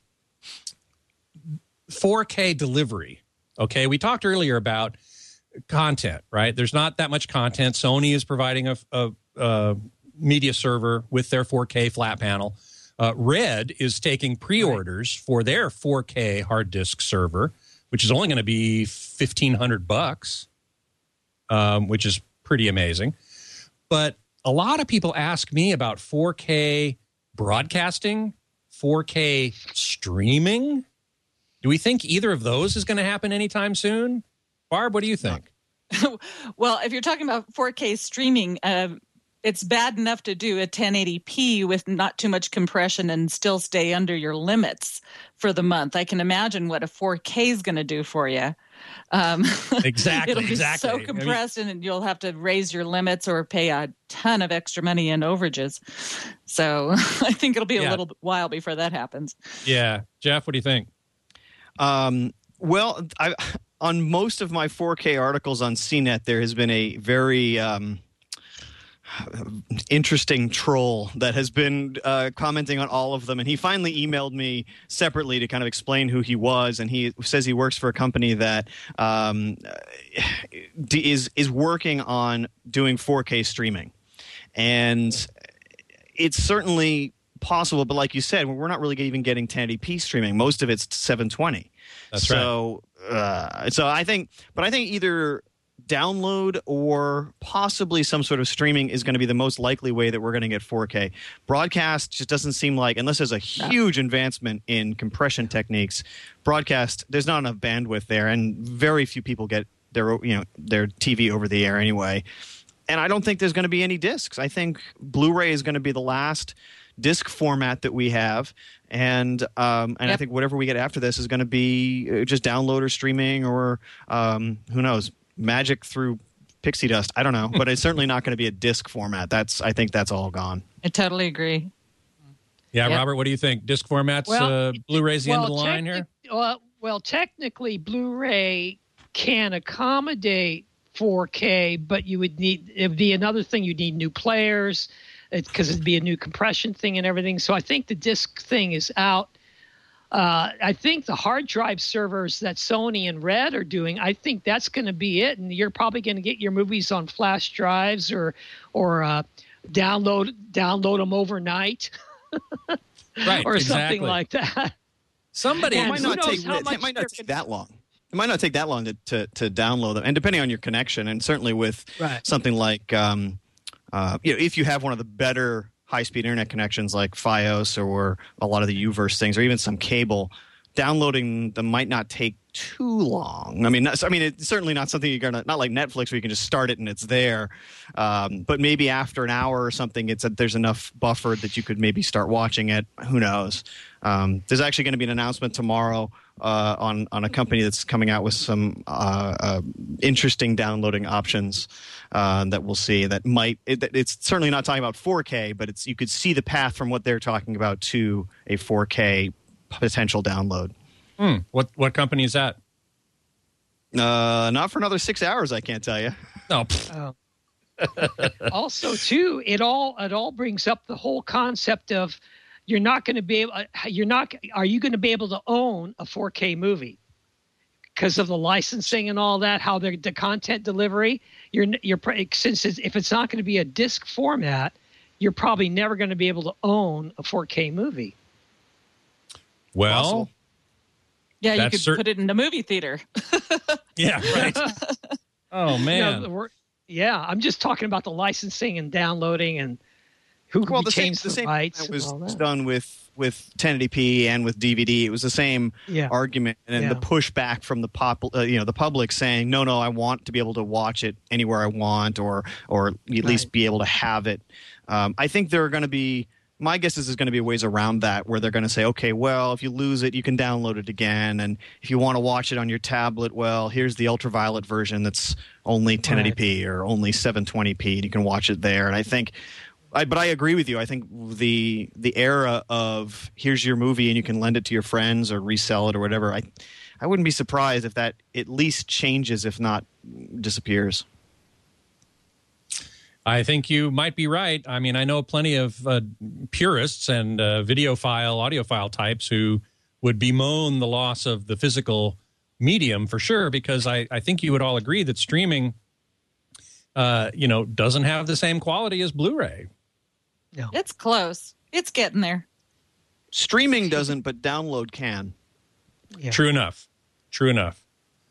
four K delivery. Okay, we talked earlier about content, right? There's not that much content. Sony is providing a, a, a media server with their four K flat panel. Uh, Red is taking pre-orders for their four K hard disk server, which is only going to be fifteen hundred bucks, um, which is pretty amazing. But a lot of people ask me about four K broadcasting, four K streaming. Do we think either of those is going to happen anytime soon? Barb, what do you think? Well, if you're talking about four K streaming, uh, it's bad enough to do a ten eighty p with not too much compression and still stay under your limits for the month. I can imagine what a four K is going to do for you. Um, Exactly, it'll be exactly. I so mean- compressed, and you'll have to raise your limits or pay a ton of extra money in overages. So I think it'll be a Yeah. little while before that happens. Yeah. Jeff, what do you think? Um, well, I, on most of my four K articles on C net, there has been a very um, interesting troll that has been uh, commenting on all of them, and he finally emailed me separately to kind of explain who he was, and he says he works for a company that um, is is working on doing four K streaming, and it's certainly possible, but like you said, we're not really even getting ten eighty p streaming. Most of it's seven twenty. That's so, right. Uh, so I think, but I think either download or possibly some sort of streaming is going to be the most likely way that we're going to get four K. Broadcast just doesn't seem like, unless there's a huge advancement in compression techniques, broadcast, there's not enough bandwidth there, and very few people get their, you know, their T V over the air anyway. And I don't think there's going to be any discs. I think Blu-ray is going to be the last disc format that we have, and um, and yep. I think whatever we get after this is going to be just download or streaming, or um, who knows, magic through pixie dust. I don't know, but it's certainly not going to be a disc format. That's I think that's all gone. I totally agree. Yeah, yep. Robert, what do you think? Disc formats, well, uh, Blu-ray's the well, end of the line here? Well, well, technically, Blu-ray can accommodate four K, but you would need, it would be another thing. You'd need new players, because it'd be a new compression thing and everything. So I think the disc thing is out. Uh, I think the hard drive servers that Sony and Red are doing, I think that's going to be it. And you're probably going to get your movies on flash drives or or uh, download download them overnight, right? or exactly. something like that. Somebody And it might who not knows take how it much might not they're take gonna- that long. It might not take that long to, to, to download them, and depending on your connection, and certainly with Right. something like um, uh, you know, if you have one of the better high-speed internet connections like Fios or a lot of the U-verse things, or even some cable, downloading them might not take too long. I mean, not, I mean, it's certainly not something you're gonna, not like Netflix where you can just start it and it's there. Um, but maybe after an hour or something, it's a, there's enough buffered that you could maybe start watching it. Who knows? Um, there's actually going to be an announcement tomorrow uh, on on a company that's coming out with some uh, uh, interesting downloading options uh, that we'll see. That might it, it's certainly not talking about four K, but it's you could see the path from what they're talking about to a four K potential download. Hmm. What what company is that? Uh, not for another six hours, I can't tell you. No. Oh. Also, too, it all it all brings up the whole concept of you're not going to be able. You're not. Are you going to be able to own a four K movie because of the licensing and all that? How the the content delivery. You're you're since it's, if it's not going to be a disc format, you're probably never going to be able to own a four K movie. Well. Possible. Yeah, you That's could cer- put it in a movie theater. Yeah, right. Oh, man. You know, we're, yeah, I'm just talking about the licensing and downloading and who Well, the same, retains the the same rights. that and was all that. done with with ten eighty p and with D V D. It was the same Yeah. argument, and Yeah. the pushback from the pop, uh, you know, the public saying, "No, no, I want to be able to watch it anywhere I want, or or at least Right. be able to have it." Um, I think there are going to be. My guess is there's going to be ways around that where they're going to say, okay, well, if you lose it, you can download it again. And if you want to watch it on your tablet, well, here's the ultraviolet version that's only ten eighty p or only seven twenty p, and you can watch it there. And I think, I, but I agree with you. I think the the era of here's your movie and you can lend it to your friends or resell it or whatever, I, I wouldn't be surprised if that at least changes, if not disappears. I think you might be right. I mean, I know plenty of uh, purists and uh, videophile, audiophile types who would bemoan the loss of the physical medium for sure, because I, I think you would all agree that streaming, uh, you know, doesn't have the same quality as Blu-ray. No. It's close. It's getting there. Streaming doesn't, but download can. Yeah. True enough. True enough.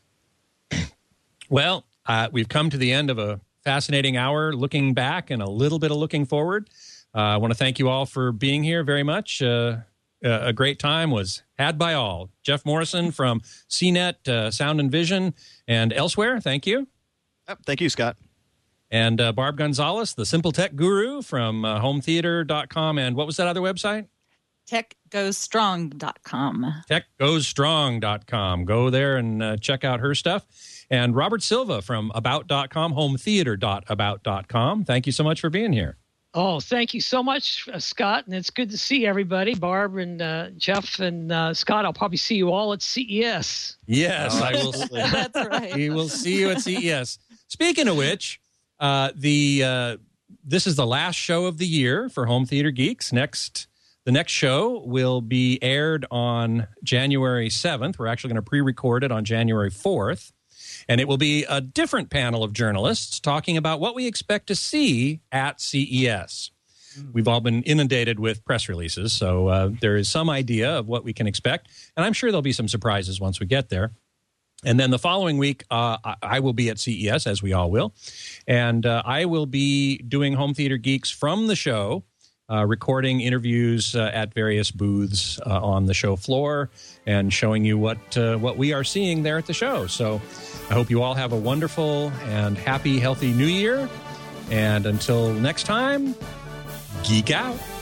Well, uh, we've come to the end of a fascinating hour looking back and a little bit of looking forward. Uh, I want to thank you all for being here very much. Uh, a great time was had by all. Jeff Morrison from C net, uh, Sound and Vision, and elsewhere. Thank you. Yep, thank you, Scott. And uh, Barb Gonzalez, the Simple Tech Guru from uh, home theater dot com. And what was that other website? tech goes strong dot com. tech goes strong dot com. Go there and uh, check out her stuff. And Robert Silva from about dot com, home theater dot about dot com. Thank you so much for being here. Oh, thank you so much, uh, Scott. And it's good to see everybody. Barb and uh, Jeff and uh, Scott, I'll probably see you all at C E S. Yes, I will. That's right. We will see you at C E S. Speaking of which, uh, the uh, this is the last show of the year for Home Theater Geeks. Next, the next show will be aired on January seventh. We're actually going to pre-record it on January fourth. And it will be a different panel of journalists talking about what we expect to see at C E S. We've all been inundated with press releases, so uh, there is some idea of what we can expect. And I'm sure there'll be some surprises once we get there. And then the following week, uh, I will be at C E S, as we all will. And uh, I will be doing Home Theater Geeks from the show, uh, recording interviews uh, at various booths uh, on the show floor and showing you what uh, what we are seeing there at the show. So I hope you all have a wonderful and happy, healthy new year. And until next time, geek out.